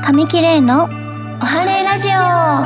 神木玲のおはれラジオ。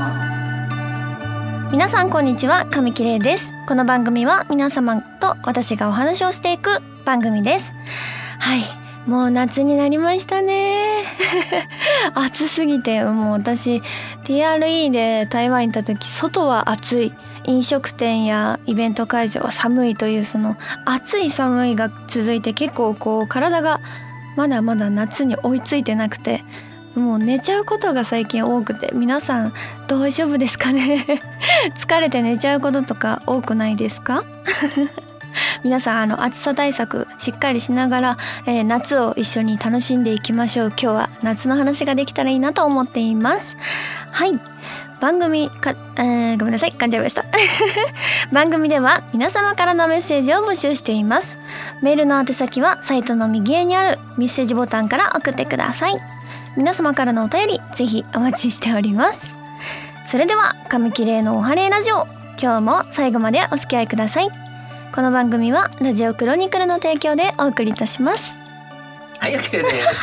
皆さんこんにちは、神木玲です。この番組は皆様と私がお話をしていく番組です。はい、もう夏になりましたね暑すぎて、もう私 TRE で台湾行った時、外は暑い、飲食店やイベント会場は寒いという、その暑い寒いが続いて、結構こう体がまだまだ夏に追いついてなくて、もう寝ちゃうことが最近多くて、皆さん大丈夫ですかね疲れて寝ちゃうこととか多くないですか皆さん暑さ対策しっかりしながら、夏を一緒に楽しんでいきましょう。今日は夏の話ができたらいいなと思っています。はい、番組か、ごめんなさい、噛んじゃいました番組では皆様からのメッセージを募集しています。メールの宛先はサイトの右上にあるメッセージボタンから送ってください。皆様からのお便りぜひお待ちしております。それでは神木玲のおはれラジオ、今日も最後までお付き合いください。この番組はラジオクロニクルの提供でお送りいたします。 はい、OK です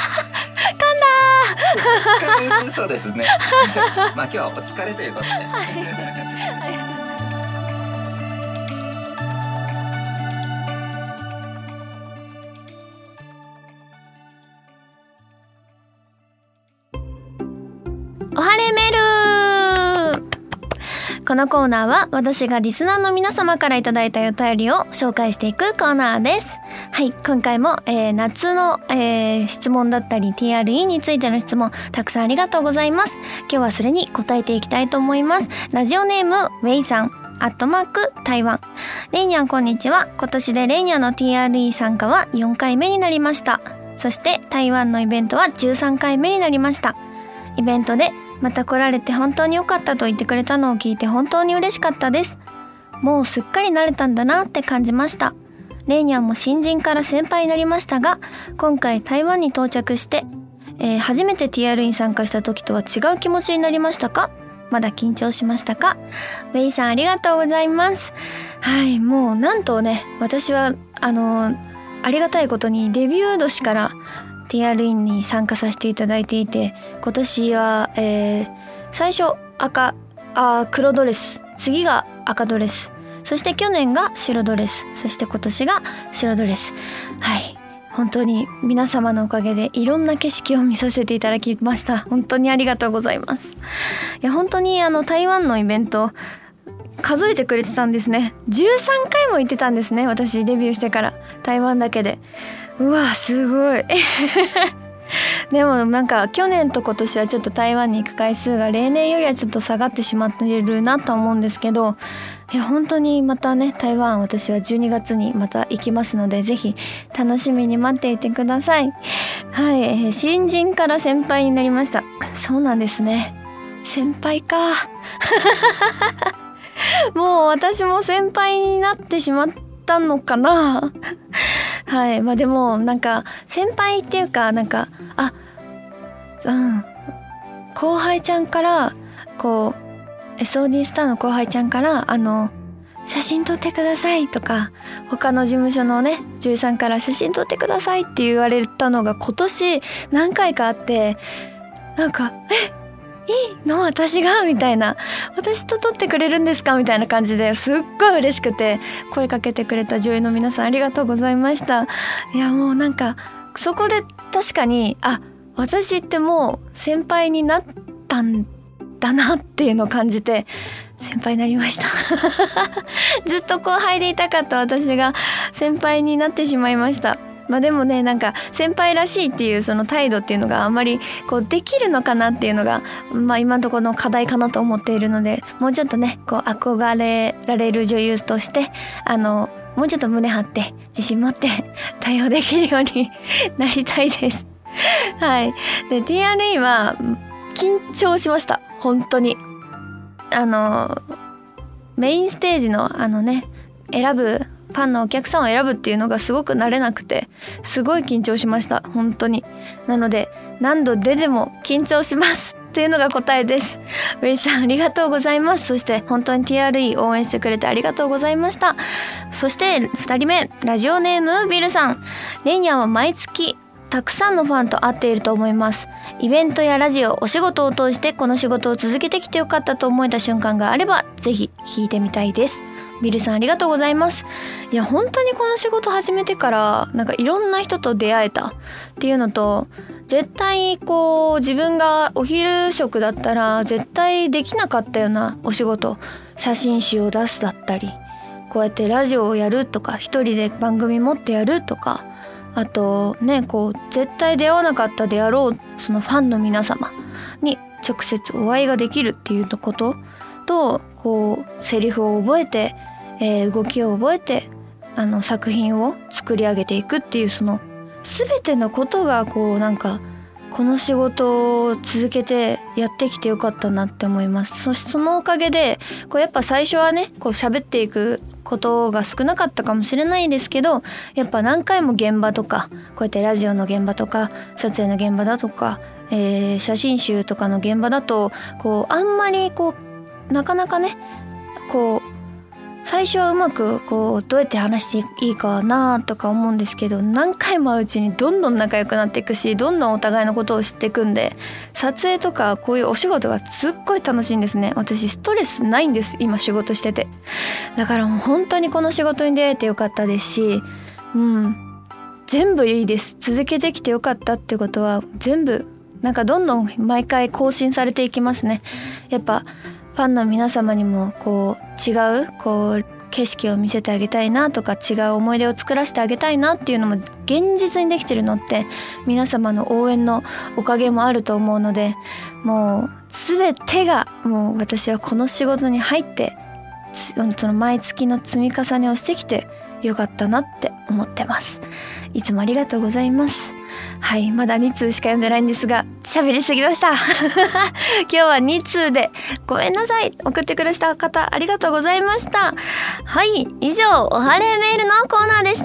噛んだそうですねまあ今日はお疲れということで、ありがとうございます。 おはれメール。このコーナーは私がリスナーの皆様からいただいたお便りを紹介していくコーナーです。はい、今回も、夏の、質問だったり TRE についての質問たくさんありがとうございます。今日はそれに答えていきたいと思います。ラジオネームウェイさん台湾。レイニャンこんにちは。今年でレイニャンの TRE 参加は4回目になりました。そして台湾のイベントは13回目になりました。イベントでまた来られて本当に良かったと言ってくれたのを聞いて本当に嬉しかったです。もうすっかり慣れたんだなって感じました。レイニャンも新人から先輩になりましたが、今回台湾に到着して、初めて TR に参加した時とは違う気持ちになりましたか？まだ緊張しましたか？ウェイさんありがとうございます。はい、もうなんとね、私はありがたいことにデビュー年からTRE に参加させていただいていて、今年は、最初黒ドレス、次が赤ドレス、そして去年が白ドレス、そして今年が白ドレス。はい、本当に皆様のおかげでいろんな景色を見させていただきました。本当にありがとうございます。いや本当に台湾のイベント数えてくれてたんですね。13回も行ってたんですね、私デビューしてから台湾だけで。うわすごいでもなんか去年と今年はちょっと台湾に行く回数が例年よりはちょっと下がってしまっているなと思うんですけど、いや本当にまたね、台湾私は12月にまた行きますので、ぜひ楽しみに待っていてください。はい、新人から先輩になりました。そうなんですね、先輩かもう私も先輩になってしまったのかなはい、まあでもなんか先輩っていうか、なんか後輩ちゃんからこう SOD スターの後輩ちゃんから写真撮ってくださいとか、他の事務所のね女優さんから写真撮ってくださいって言われたのが今年何回かあって、なんかいいの私がみたいな、私と撮ってくれるんですかみたいな感じですっごい嬉しくて、声かけてくれた女優の皆さんありがとうございました。いやもうなんかそこで確かに私ってもう先輩になったんだなっていうのを感じて、先輩になりましたずっと後輩でいたかった私が先輩になってしまいました。まあでもね、なんか先輩らしいっていうその態度っていうのがあんまりこうできるのかなっていうのが、まあ今のところの課題かなと思っているので、もうちょっとねこう憧れられる女優としてもうちょっと胸張って自信持って対応できるようになりたいですはい。で TRE は緊張しました、本当に。メインステージの選ぶファンのお客さんを選ぶっていうのがすごく慣れなくて、すごい緊張しました、本当に。なので何度出ても緊張しますっていうのが答えです。ウェイさんありがとうございます。そして本当に TRE 応援してくれてありがとうございました。そして2人目、ラジオネームビルさん。レイニャンは毎月たくさんのファンと会っていると思います。イベントやラジオ、お仕事を通してこの仕事を続けてきてよかったと思えた瞬間があればぜひ聞いてみたいです。ビルさんありがとうございます。いや本当にこの仕事始めてからなんかいろんな人と出会えたっていうのと、絶対こう自分がお昼職だったら絶対できなかったようなお仕事、写真集を出すだったり、こうやってラジオをやるとか、一人で番組持ってやるとか、あとねこう絶対出会わなかったであろうそのファンの皆様に直接お会いができるっていうことと、こうセリフを覚えて、動きを覚えて作品を作り上げていくっていう、その全てのことがこうなんかこの仕事を続けてやってきてよかったなって思います。そのおかげでこうやっぱ最初はねこう喋っていくことが少なかったかもしれないですけど、やっぱ何回も現場とかこうやってラジオの現場とか撮影の現場だとか、写真集とかの現場だとこうあんまりこうなかなかねこう最初はうまくこうどうやって話していいかなとか思うんですけど、何回も会ううちにどんどん仲良くなっていくし、どんどんお互いのことを知っていくんで、撮影とかこういうお仕事がすっごい楽しいんですね。私ストレスないんです、今仕事してて。だからもう本当にこの仕事に出会えてよかったですし、全部いいです。続けてきてよかったってことは全部なんかどんどん毎回更新されていきますね。やっぱファンの皆様にもこう違うこう景色を見せてあげたいなとか、違う思い出を作らせてあげたいなっていうのも現実にできてるのって皆様の応援のおかげもあると思うので、もう全てがもう私はこの仕事に入ってその毎月の積み重ねをしてきてよかったなって思ってます。いつもありがとうございます。はい、まだ2通しか読んでないんですが喋りすぎました今日は2通でごめんなさい。送ってくれた方ありがとうございました。はい、以上おはれメールのコーナーでした。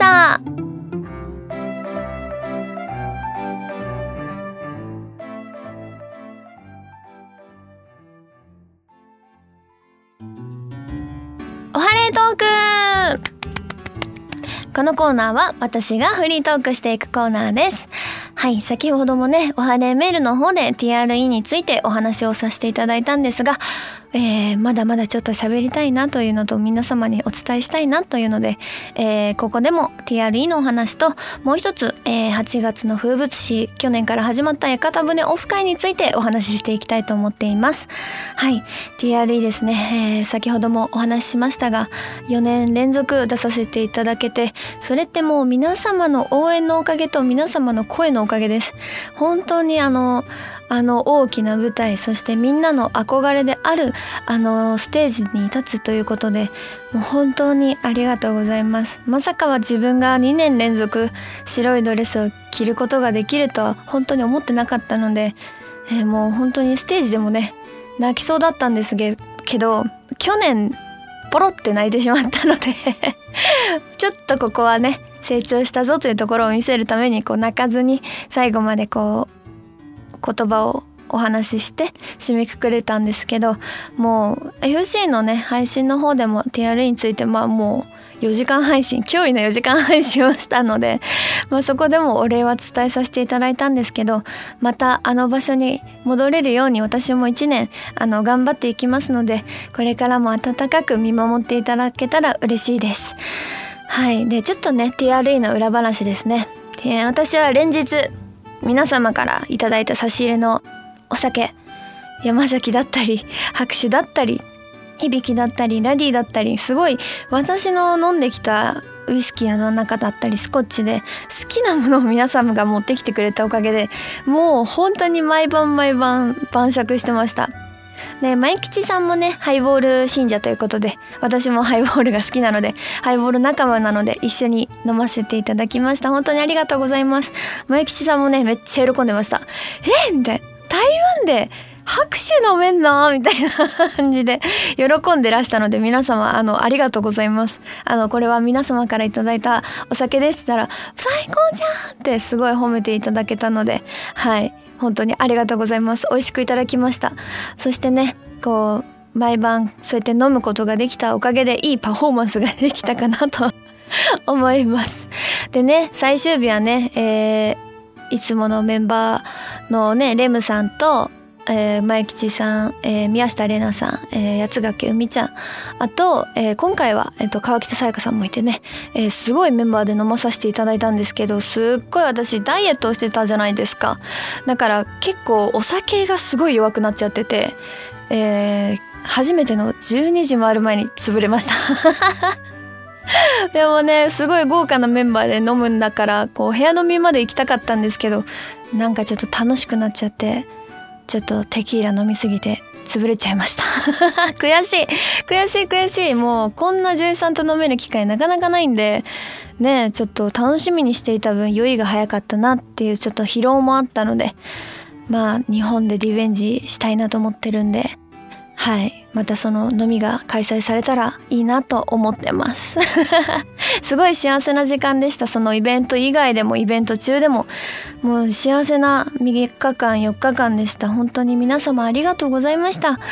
おはれトーク。このコーナーは私がフリートークしていくコーナーです。はい、先ほどもねおはれメールの方で TRE についてお話をさせていただいたんですが、まだまだちょっと喋りたいなというのと皆様にお伝えしたいなというので、ここでも TRE のお話ともう一つ、8月の風物詩、去年から始まった屋形船オフ会についてお話ししていきたいと思っています。はい、 TRE ですね、先ほどもお話ししましたが4年連続出させていただけて、それってもう皆様の応援のおかげと皆様の声のおかげです。本当に大きな舞台、そしてみんなの憧れであるステージに立つということで、もう本当にありがとうございます。まさかは自分が2年連続白いドレスを着ることができるとは本当に思ってなかったので、もう本当にステージでもね泣きそうだったんですけど、去年ポロって泣いてしまったのでちょっとここはね成長したぞというところを見せるためにこう泣かずに最後までこう言葉をお話しして締めくくれたんですけど、もう FC のね配信の方でも TRE についてもう4時間配信、驚異の4時間配信をしたので、そこでもお礼は伝えさせていただいたんですけど、また場所に戻れるように私も1年頑張っていきますので、これからも温かく見守っていただけたら嬉しいです。はい、でちょっとね TRE の裏話ですね。私は連日皆様からいただいた差し入れのお酒、山崎だったり拍手だったり響だったりラディだったり、すごい私の飲んできたウイスキーの中だったりスコッチで好きなものを皆様が持ってきてくれたおかげで、もう本当に毎晩晩酌してました。で、前吉さんもねハイボール信者ということで、私もハイボールが好きなのでハイボール仲間なので一緒に飲ませていただきました。本当にありがとうございます。前吉さんもねめっちゃ喜んでました。みたいな、台湾で拍手飲めんのみたいな感じで喜んでらしたので、皆様ありがとうございます。これは皆様からいただいたお酒ですって言ったら最高じゃんってすごい褒めていただけたので、はい本当にありがとうございます。美味しくいただきました。そしてねこう毎晩そうやって飲むことができたおかげでいいパフォーマンスができたかなと思います。でね最終日はねいつものメンバーのねレムさんと前吉さん、宮下玲奈さん、八ヶ海ちゃん、あと、今回は、川北さやかさんもいてね、すごいメンバーで飲まさせていただいたんですけど、すっごい私ダイエットをしてたじゃないですか。だから結構お酒がすごい弱くなっちゃってて、初めての12時回る前に潰れましたでもねすごい豪華なメンバーで飲むんだからこう部屋飲みまで行きたかったんですけど、なんかちょっと楽しくなっちゃって、ちょっとテキーラ飲みすぎて潰れちゃいました悔しい。もうこんな女優さんと飲める機会なかなかないんでね、ちょっと楽しみにしていた分酔いが早かったなっていうちょっと疲労もあったので、まあ日本でリベンジしたいなと思ってるんで、はい、またその飲みが開催されたらいいなと思ってますすごい幸せな時間でした。そのイベント以外でもイベント中でももう幸せな3日間4日間でした。本当に皆様ありがとうございました。はい。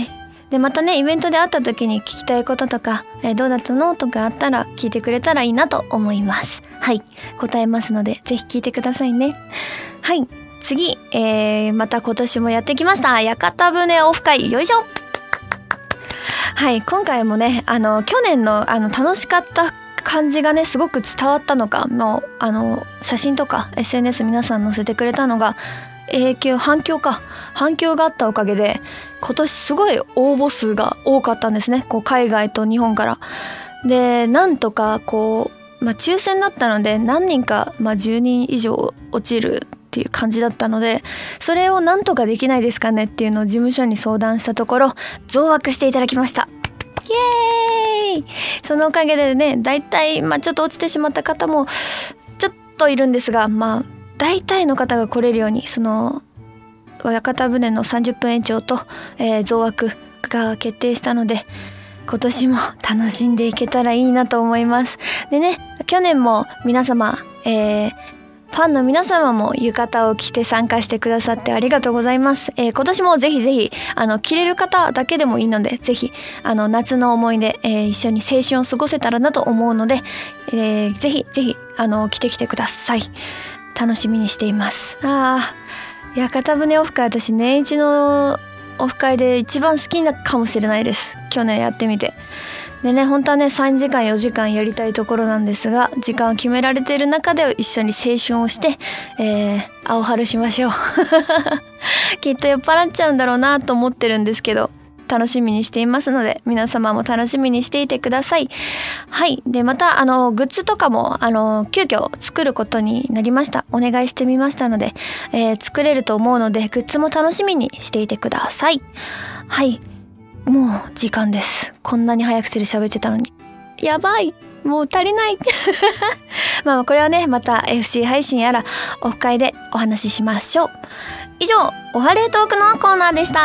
でまたねイベントで会った時に聞きたいこととか、どうだったのとかあったら聞いてくれたらいいなと思います。はい、答えますのでぜひ聞いてくださいね。はい、次、また今年もやってきました屋形船オフ会、よいしょ。はい、今回もね去年の楽しかった感じがねすごく伝わったのか、もう写真とか SNS 皆さん載せてくれたのが反響があったおかげで今年すごい応募数が多かったんですね。こう海外と日本からで、なんとかこう、抽選だったので何人か、10人以上落ちるっていう感じだったので、それをなんとかできないですかねっていうのを事務所に相談したところ増枠していただきました。イエーイ。そのおかげでねだいたいちょっと落ちてしまった方もちょっといるんですが、大体の方が来れるようにその屋形船の30分延長と、増枠が決定したので今年も楽しんでいけたらいいなと思います。でね、去年も皆様、ファンの皆様も浴衣を着て参加してくださってありがとうございます。今年もぜひぜひ着れる方だけでもいいのでぜひ夏の思い出、一緒に青春を過ごせたらなと思うので、ぜひぜひ着てきてください。楽しみにしています。屋形船オフ会、私年一のオフ会で一番好きなかもしれないです。去年やってみて。でね、本当はね3時間4時間やりたいところなんですが、時間を決められている中で一緒に青春をして、青春しましょうきっと酔っ払っちゃうんだろうなと思ってるんですけど、楽しみにしていますので皆様も楽しみにしていてください。はい。でまたグッズとかも急遽作ることになりました。お願いしてみましたので、作れると思うのでグッズも楽しみにしていてください。はい、もう時間です。こんなに早口で喋ってたのにやばい、もう足りないこれはねまた FC 配信やらオフ会でお話ししましょう。以上、おはれートークのコーナーでした。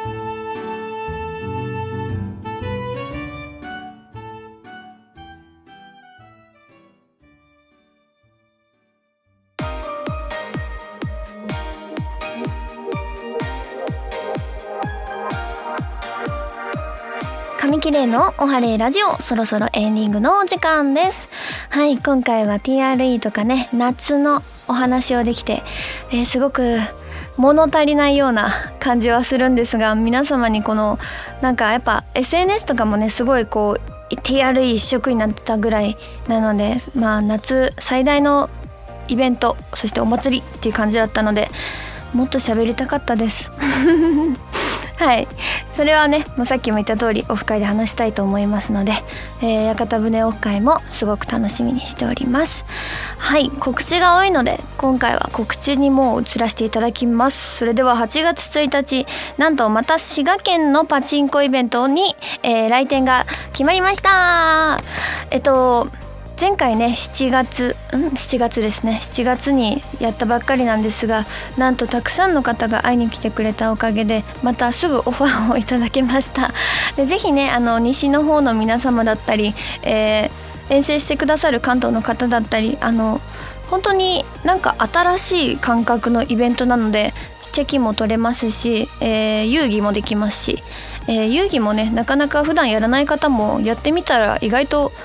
紙切れのおはれラジオ、そろそろエンディングのお時間です。はい、今回は TRE とかね夏のお話をできて、すごく物足りないような感じはするんですが、皆様にこのなんかやっぱ SNS とかもねすごいこう TRE 一色になってたぐらいなので、夏最大のイベント、そしてお祭りっていう感じだったのでもっと喋りたかったですはい、それはねもうさっきも言った通りオフ会で話したいと思いますので、屋形船オフ会もすごく楽しみにしております。はい、告知が多いので今回は告知にもう移らせていただきます。それでは8月1日なんとまた滋賀県のパチンコイベントに、来店が決まりました。前回ね7月ですね、7月にやったばっかりなんですが、なんとたくさんの方が会いに来てくれたおかげでまたすぐオファーをいただけました。でぜひね西の方の皆様だったり、遠征してくださる関東の方だったり、本当になんか新しい感覚のイベントなのでチェキも取れますし、遊戯もできますし、遊戯もねなかなか普段やらない方もやってみたら意外と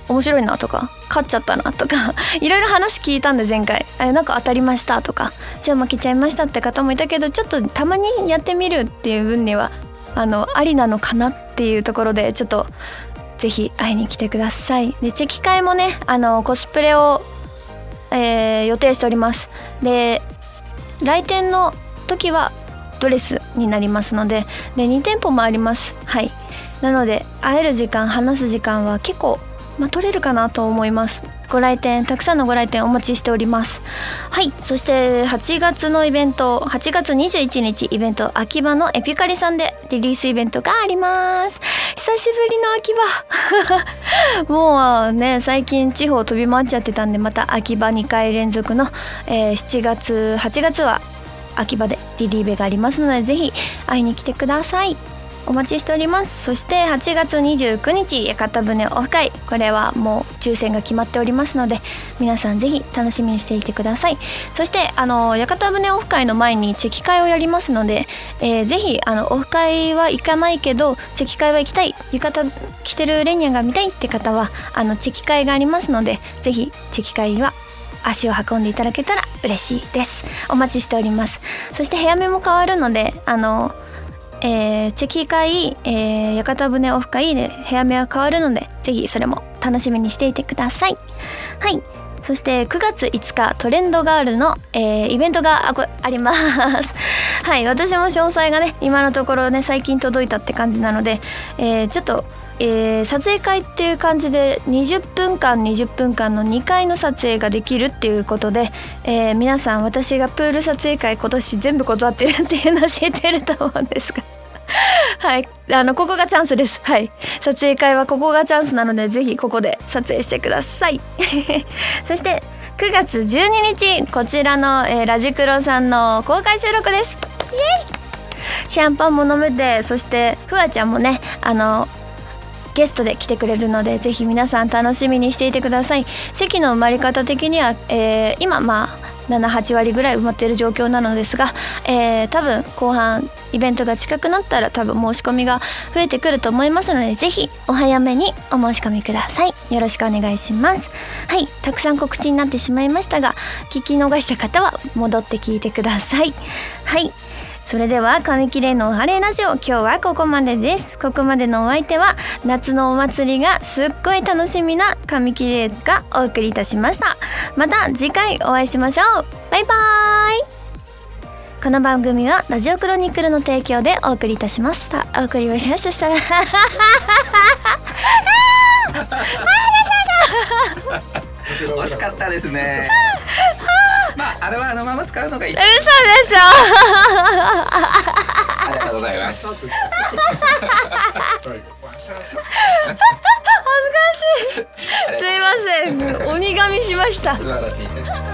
面白いなとか勝っちゃったなとかいろいろ話聞いたんで前回なんか当たりましたとかじゃあ負けちゃいましたって方もいたけど、ちょっとたまにやってみるっていう分にはありなのかなっていうところで、ちょっとぜひ会いに来てください。でチェキ会もねコスプレを、予定しております。で来店の時はドレスになりますので、2店舗もあります。はい、なので会える時間話す時間は結構、取れるかなと思います。ご来店たくさんのご来店お待ちしております。はい、そして8月のイベント、8月21日イベント秋葉のエピカリさんでリリースイベントがあります。久しぶりの秋葉もうね最近地方飛び回っちゃってたんで、また秋葉2回連続の、7月8月は秋葉でリリーベがありますので、ぜひ会いに来てください。お待ちしております。そして8月29日屋形船オフ会、これはもう抽選が決まっておりますので、皆さんぜひ楽しみにしていてください。そして屋形船オフ会の前にチェキ会をやりますので、ぜひオフ会は行かないけどチェキ会は行きたい、浴衣着てるレニャが見たいって方はチェキ会がありますので、ぜひチェキ会は足を運んでいただけたら嬉しいです。お待ちしております。そして部屋目も変わるのでチェキ会、屋形船オフ会で部屋目は変わるので、ぜひそれも楽しみにしていてください。はい、そして9月5日トレンドガールの、イベントがありますはい、私も詳細がね今のところね最近届いたって感じなので、ちょっと撮影会っていう感じで20分間の2回の撮影ができるっていうことで、皆さん私がプール撮影会今年全部断ってるっていうのを知ってると思うんですがはい、ここがチャンスです。はい、撮影会はここがチャンスなので、ぜひここで撮影してくださいそして9月12日こちらの、ラジクロさんの公開収録です。イエイ、シャンパンも飲めて、そしてフワちゃんもねゲストで来てくれるので、ぜひ皆さん楽しみにしていてください。席の埋まり方的には、今7、8割ぐらい埋まっている状況なのですが、多分後半イベントが近くなったら多分申し込みが増えてくると思いますので、ぜひお早めにお申し込みください。よろしくお願いします。はい、たくさん告知になってしまいましたが、聞き逃した方は戻って聞いてください。はい、それでは紙切れのお晴れラジオ、今日はここまでです。ここまでのお相手は夏のお祭りがすっごい楽しみな紙切れがお送りいたしました。また次回お会いしましょう。バイバーイ。この番組はラジオクロニクルの提供でお送りいたしました。お送りをしました惜しかったですねあれはあのまま使うのがいい。 嘘でしょありがとうございます恥ずかしいすいません、鬼噛みしました。 素晴らしい。